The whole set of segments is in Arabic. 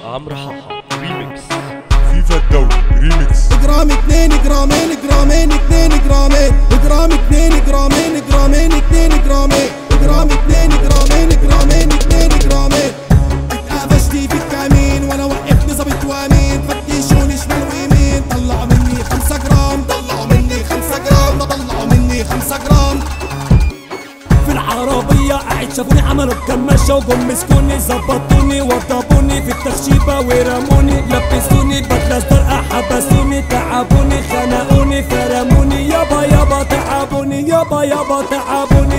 عمرو حاحة ريميكس. فيفا الدوري ريميكس. جرام 2 جرامين جرامين 2 جرامين جرام 2 جرامين جرامين 2 جرامين جرام 2 جرامين جرامين 2 جرامين. اتقفشتي في الكمين وانا وقفني ظابط وامين، فتشوني شمال ويمين، طلعوا مني 5 جرام، طلعوا مني 5 جرام، طلعوا مني 5 جرام. في العربية قاعد شافوني عملوا بكماشة وجم مسكوني ظبطوني وضربوني في التخشيبة ورموني، لبسوني بدلة زرقاء حبسوني تعبوني خنقوني فرموني، يابا يابا تعبوني يابا يابا تعبوني.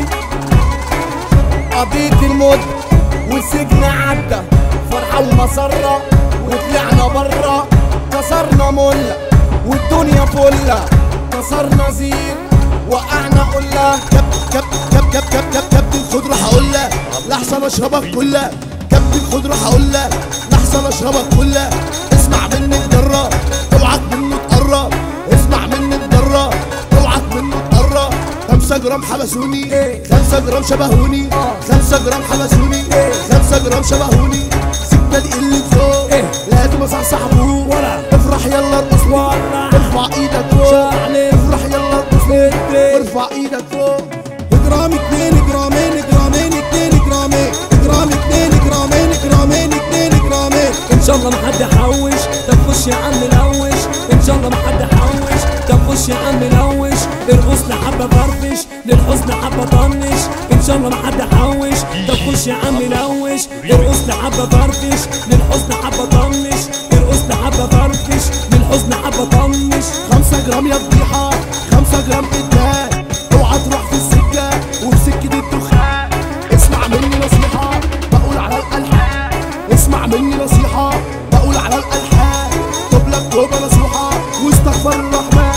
قضيت الموت والسجن عدى فرحة ومسرة وطلعنا برا، كسرنا ملة والدنيا فلة، كسرنا زين وقعنا قلة. كابتن خضرة هقولها لحسن اشربك كلها، كابتن خضرة هقولها لحسن اشربك كلها. اسمع مني الدرة اوعك منه تقرب، اسمع مني الدرة اوعك منه تقرب. 5 جرام حبسوني 5 جرام شبهوني 5 جرام حبسوني 5 جرام شبهوني. سكة دي اللي فوق لازم اصحصح ابوك، افرح يلا ارقص ارفع ايدك فوق، افرح يلا ارقص ارفع ايدك فوق. جرام 2 جرامين جرامين 2 جرامين جرام 2 جرامين جرامين 2 جرامين. ان شاء الله ما حد يحوش، طب خش يا عم نلوش، ان شاء الله ما حد يحوش، طب خش يا عم نلوش، ارقصنا حبه فرفش للحزن حبه طنش، ان شاء الله ما حد يحوش، طب خش يا عم نلوش، ارقصنا حبه فرفش للحزن حبه طنش، ارقصنا حبه فرفش للحزن حبه طنش. 5 جرام يا فضيحه 5 جرام ادمان، اوعى تروح في السكه وفي سكه الدخان. اسمع مني نصيحه بقول على الالحان، اسمع مني نصيحه بقول على الالحان. طب لك توبه نصيحه واستغفر الرحمن.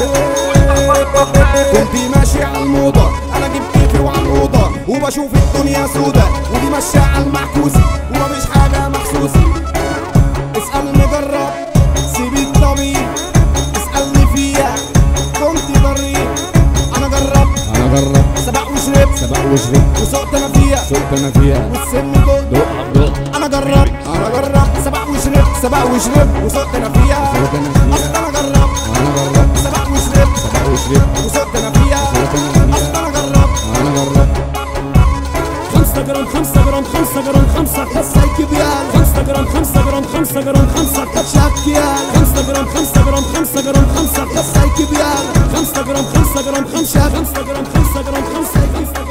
كنت ماشي على الموضه انا جبت كيفي وعلى الاوضه، وبشوف الدنيا سودا ودي ماشيه على المعكوسه ومفيش حاجه محسوسه. اسالني جرب سيب الطبيب، اسالني فيها كنت ضريب. انا جربت سبق وشربت وسقت انا فيها والسن دق. انا جربت سبق وشربت وسقت انا فيها. اصل انا جربت سبق وشربت وسقت انا فيها. اصل انا جربت 5 جرام 5 جرام 5 جرام 5 كسايك بيال 5 جرام 5 جرام 5 جرام 5 كبشك يال 5 جرام 5 جرام 5 جرام 5 كسايك بيال 5 جرام 5 جرام 5 5 جرام 5 جرام 5